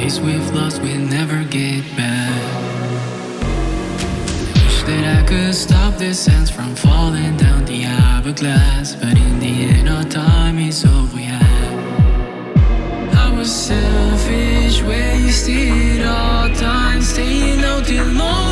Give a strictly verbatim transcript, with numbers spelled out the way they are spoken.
Case we've lost, we'll never get back. I wish that I could stop this sands from falling down the hourglass, but in the end our time is all we have. I was selfish, wasted all time, staying out too long.